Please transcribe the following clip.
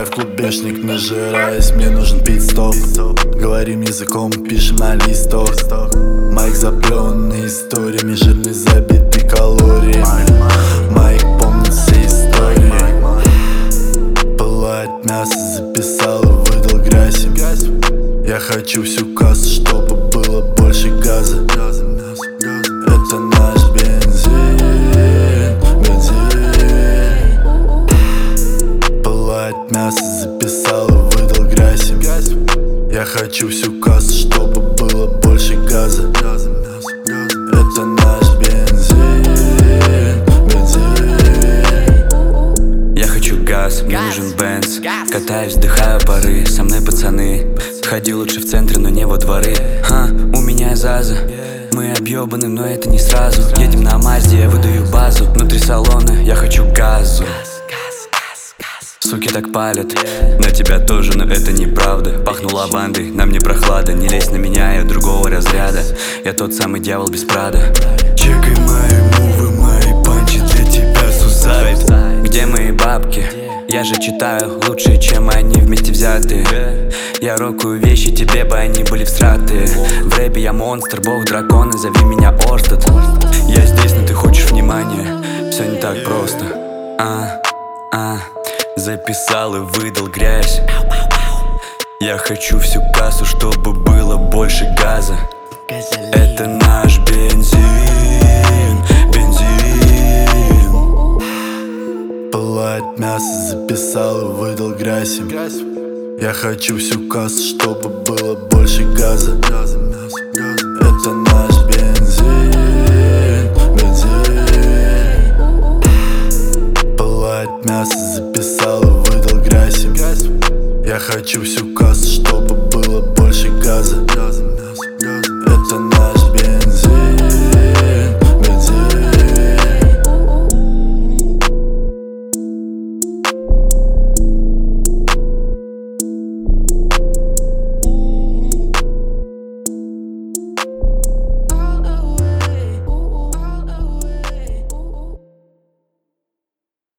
в клубешник, нажираясь, мне нужен пит-стоп. Говорим языком, пишем на листок. Майк заплённый историями, жирный забитый калориями. Майк помнит все истории. Пылает мясо, записал и выдал грязь. Я хочу всю кассу, чтобы было больше газа. Это наш бензин, бензин. Пылает мясо, записал и выдал грязь. Я хочу всю кассу, чтобы было больше газа. Это наш бензин, бензин. Я хочу газ, мне нужен Бенз. Катаюсь, вдыхаю пары, со мной пацаны. Ходи лучше в центре, но не во дворы. У меня Заза. Мы объебаны, но это не сразу. Едем на Мазде, я выдаю базу. Внутри салона я хочу газу. Суки так палят, на тебя тоже, но это неправда. Пахну лавандой, на мне прохлада. Не лезь на меня, я другого разряда. Я тот самый дьявол без прада. Чекай мои мувы, мои панчи для тебя сусайд. Где мои бабки? Я же читаю лучше, чем они вместе взятые. Я рокаю вещи, тебе бы они были всратые. В рэпе я монстр, бог дракон, зови меня Орстед. Я здесь, но ты хочешь внимания. Все не так просто. Записал и выдал грязь. Я хочу всю кассу, чтобы было больше газа. Это наш бензин, бензин. Пылает мясо, записал и выдал грязь. Я хочу всю кассу, чтобы было больше газа. Это наш бензин, бензин. Пылает мясо, записал и выдал грязь. Я хочу всю кассу, чтобы было больше газа.